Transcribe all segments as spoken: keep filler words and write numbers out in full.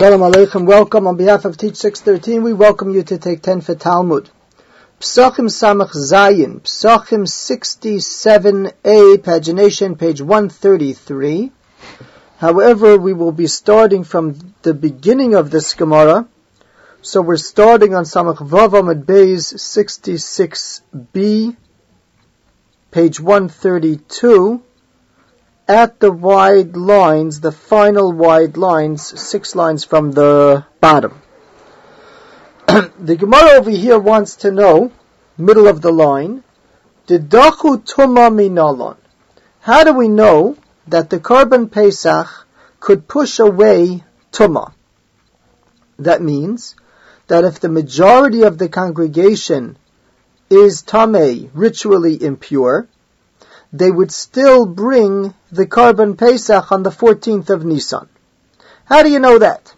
Shalom Aleichem, welcome. On behalf of Teach six thirteen, we welcome you to take ten for Talmud. Psachim Samach Zayin, Psachim sixty-seven A, pagination, page one thirty-three. However, we will be starting from the beginning of this Gemara. So we're starting on Samach Vav Amud Beis sixty-six B, page one thirty-two. At the wide lines, the final wide lines, six lines from the bottom. The Gemara over here wants to know, middle of the line, Didachu Tuma Minalon. How do we know that the Korban Pesach could push away Tuma? That means that if the majority of the congregation is Tamei, ritually impure, they would still bring the Korban Pesach on the fourteenth of Nisan. How do you know that?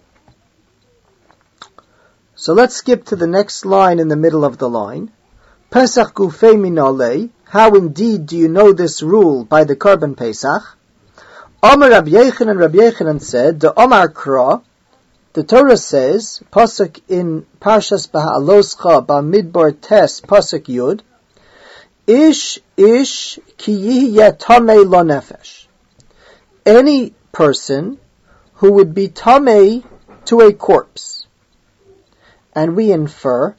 So let's skip to the next line in the middle of the line. Pesach Gufei Minalei. How indeed do you know this rule by the Korban Pesach? Amar Rabbi Yechanan, Rabbi Yechanan said, the Amar Kra, the Torah says, Pasuk in Parshas Ba'aloscha, Ba'midbar Tes, Pasuk Yud, Ish ish ki yihya tamei lo nefesh. Any person who would be tamei to a corpse. And we infer,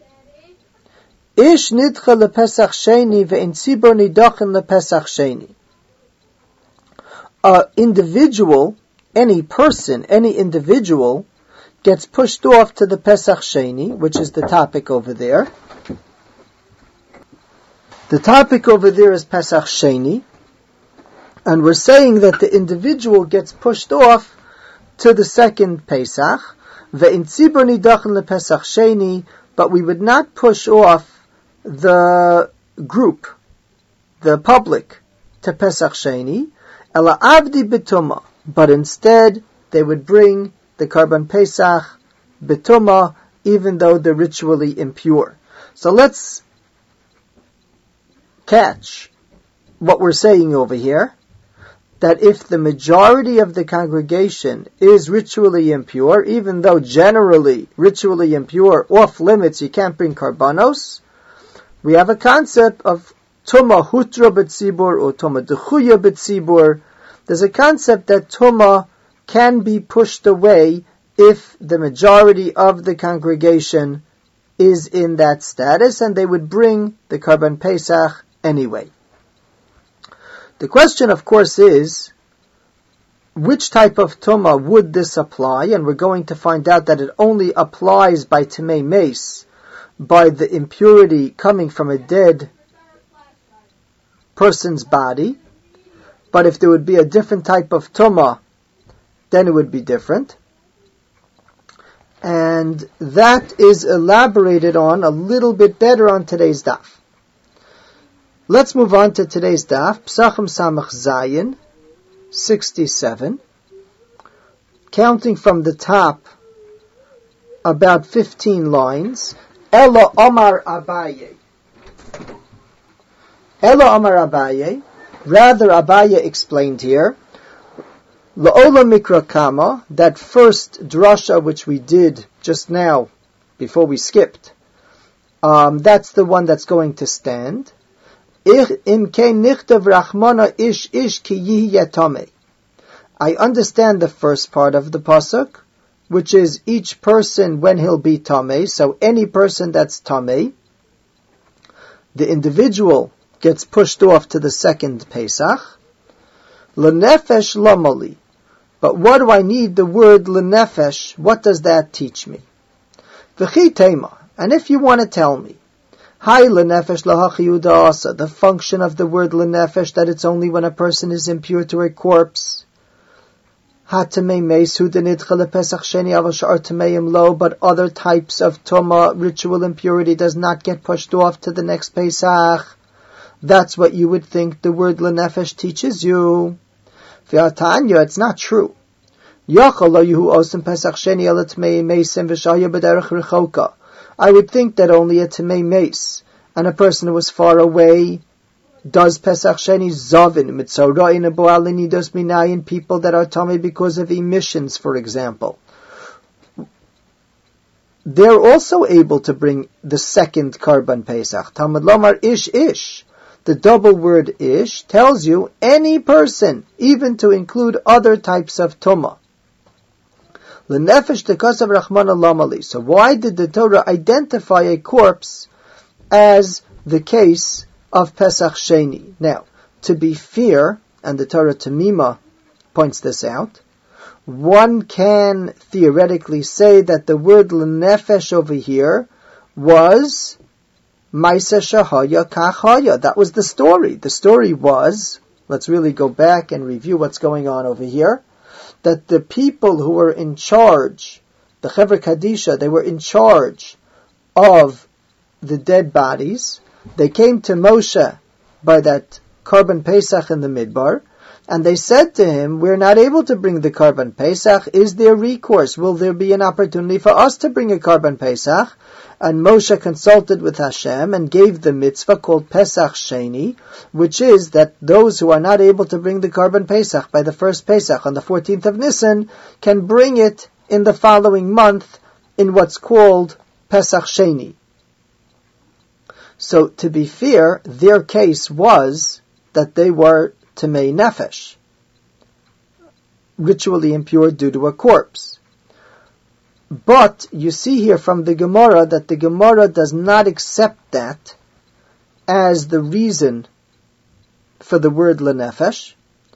Ish nidcha lepesach sheni ve'in tzibor nidachin lepesach sheni. A individual, any person, any individual, gets pushed off to the Pesach Sheni, which is the topic over there. The topic over there is Pesach Sheni, and we're saying that the individual gets pushed off to the second Pesach, ve'in tzibor nidachin lepesach Sheni, but we would not push off the group, the public, to Pesach Sheni, ela avdi b'tuma, but instead they would bring the Korban Pesach b'tuma, even though they're ritually impure. So let's catch what we're saying over here, that if the majority of the congregation is ritually impure, even though generally ritually impure, off limits, you can't bring karbanos, we have a concept of tuma hutra b'tzibur or tuma dechuya b'tzibur. There's a concept that tuma can be pushed away if the majority of the congregation is in that status, and they would bring the Korban Pesach anyway. The question, of course, is which type of tuma would this apply? And we're going to find out that it only applies by Tamei Meis, by the impurity coming from a dead person's body. But if there would be a different type of tuma, then it would be different. And that is elaborated on a little bit better on today's daf. Let's move on to today's daf, Psachim Samach Zayin, sixty-seven. Counting from the top, about fifteen lines. Elo Omar Abaye. Elo Omar Abaye. Rather, Abaye explained here, La'ola Mikra Kama, that first drasha which we did just now, before we skipped, um, that's the one that's going to stand. I understand the first part of the pasuk, which is each person when he'll be tamei. So any person that's tamei, the individual gets pushed off to the second Pesach. L'nefesh lamali. But what do I need the word l'nefesh? What does that teach me? V'chi tema. And if you want to tell me, Hi l'nefesh lahachiyuda asa, the function of the word l'nefesh, that it's only when a person is impure to a corpse. Hatamei meis hu denidcha lepesach sheni aval sha'ar tameim lo, but other types of tuma, ritual impurity, does not get pushed off to the next Pesach. That's what you would think the word l'nefesh teaches you. V'atanya, it's not true. Yachal lo yuhu osim pesach sheni ala tamei meisim v'shaya b'derech rechoka. I would think that only a Tamei Meis, and a person who was far away, does Pesach Sheni Zavin, Mitzora'in, Abo'alini, does Minayin, people that are Tamei because of emissions, for example. they're also able to bring the second Karban Pesach. Talmud Lomar ish ish. The double word ish tells you any person, even to include other types of Tumah. L'nefesh tekasav Rachmana lamali. So why did the Torah identify a corpse as the case of Pesach Sheni? Now, to be fair, and the Torah Tamima points this out, one can theoretically say that the word l'nefesh over here was Maisa Shahaya Kachaya. That was the story. The story was, let's really go back and review what's going on over here, that the people who were in charge, the Chevra Kadisha, they were in charge of the dead bodies. They came to Moshe by that Karban Pesach in the Midbar, and they said to him, we're not able to bring the Karban Pesach. Is there recourse? Will there be an opportunity for us to bring a Karban Pesach? And Moshe consulted with Hashem and gave the mitzvah called Pesach Sheni, which is that those who are not able to bring the Karban Pesach by the first Pesach on the fourteenth of Nisan can bring it in the following month in what's called Pesach Sheni. So to be fair, their case was that they were Tamei Nefesh, ritually impure due to a corpse. But you see here from the Gemara that the Gemara does not accept that as the reason for the word L'nefesh.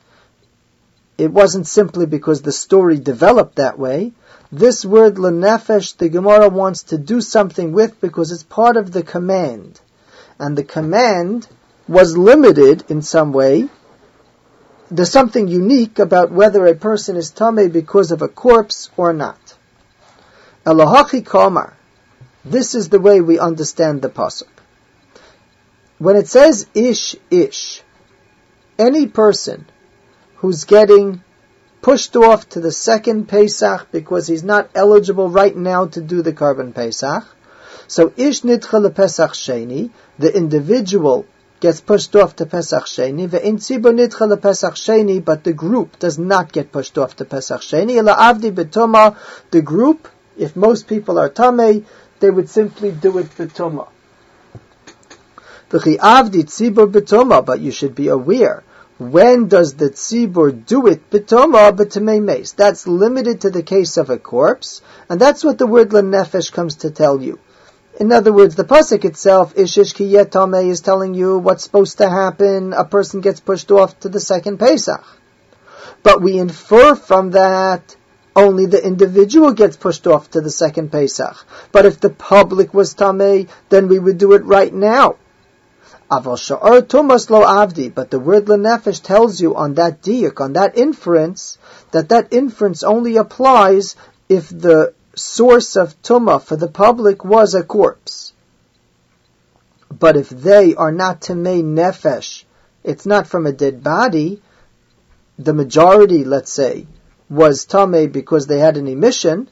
It wasn't simply because the story developed that way. This word L'nefesh, the Gemara wants to do something with because it's part of the command. And the command was limited in some way. There's something unique about whether a person is tamei because of a corpse or not. Elohachi Kamar. This is the way we understand the pasuk. When it says ish ish, any person who's getting pushed off to the second Pesach because he's not eligible right now to do the Karban Pesach, so ish nidcha lePesach Sheni, the individual gets pushed off to Pesach Sheni, ve'in tzibur nidcha lePesach Sheni, but the group does not get pushed off to Pesach Sheni. Ela avdi b'toma, the group, if most people are tamei, they would simply do it b'toma. V'chi avdi tzibur b'toma, but you should be aware, when does the tzibur do it b'toma b'tamei meis? That's limited to the case of a corpse, and that's what the word l'nefesh comes to tell you. In other words, the pasuk itself, Ishish ki yeh tamei, is telling you what's supposed to happen. A person gets pushed off to the second Pesach. But we infer from that only the individual gets pushed off to the second Pesach. But if the public was tamei, then we would do it right now. Aval sha'ar tumas lo avdi, but the word l'nefesh tells you on that diuk, on that inference, that that inference only applies if the source of tumah for the public was a corpse. But if they are not tamei nefesh, it's not from a dead body, the majority, let's say, was tamei because they had an emission,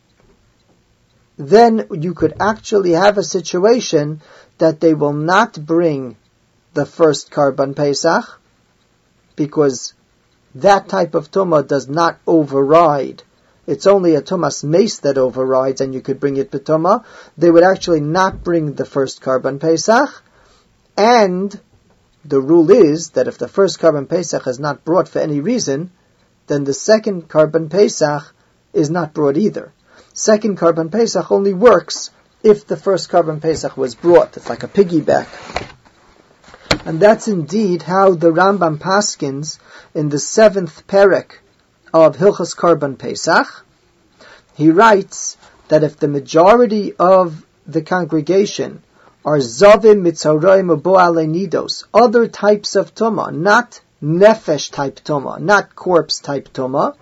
then you could actually have a situation that they will not bring the first Karban Pesach because that type of tumah does not override. It's only a tumas meis that overrides, and you could bring it b'tumah. They would actually not bring the first Karban Pesach, and the rule is that if the first Karban Pesach is not brought for any reason, then the second Karban Pesach is not brought either. Second Karban Pesach only works if the first Karban Pesach was brought. It's like a piggyback. And that's indeed how the Rambam paskins in the seventh perek of Hilchos Karban Pesach. He writes that if the majority of the congregation are Zavim Mitzaroim Ubo'alei Nidos, other types of Tumah, not Nefesh type Tumah, not corpse type Tumah,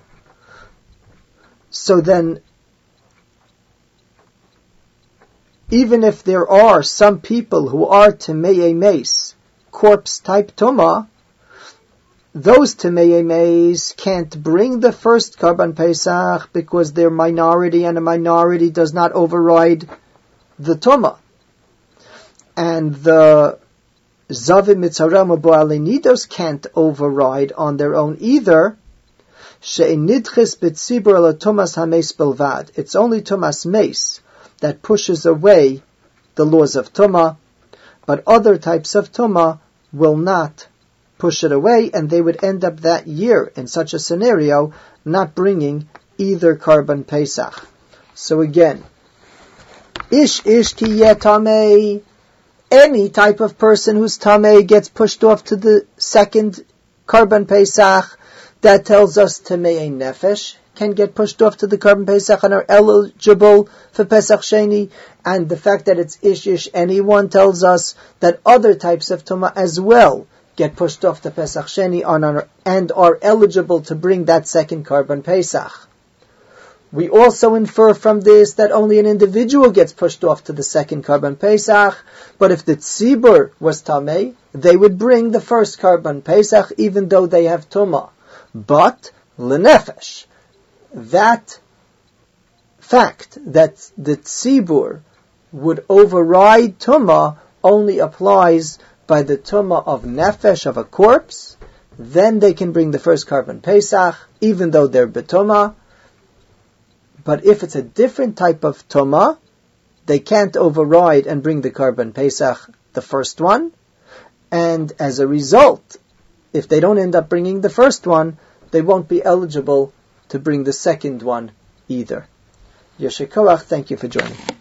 so then even if there are some people who are Tamei Meis, corpse type Tumah, those Tamei Meis can't bring the first Karban Pesach because they're minority, and a minority does not override the Tumah. And the Zavim Mitzaram Ubo'alei Nidos can't override on their own either. She'en nidches b'tzibur ala Tumas hameis belvad. It's only Tumas Meis that pushes away the laws of Tumah, but other types of Tumah will not push it away, and they would end up that year, in such a scenario, not bringing either Karban Pesach. So again, Ish Ish Ki Yeh Tameh, any type of person who's Tameh gets pushed off to the second Karban Pesach. That tells us Tamei Nefesh can get pushed off to the Karban Pesach and are eligible for Pesach Sheni, and the fact that it's Ish Ish anyone tells us that other types of Tumah as well get pushed off to Pesach Sheni and are eligible to bring that second Karban Pesach. We also infer from this that only an individual gets pushed off to the second Karban Pesach, but if the Tzibur was Tamei, they would bring the first Karban Pesach even though they have Tumah. But, L'nefesh, that fact that the Tzibur would override Tumah only applies by the Tumah of Nefesh, of a corpse. Then they can bring the first Karban Pesach, even though they're B'tumah. But if it's a different type of Tumah, they can't override and bring the Karban Pesach, the first one. And as a result, if they don't end up bringing the first one, they won't be eligible to bring the second one either. Yeshikoach, thank you for joining.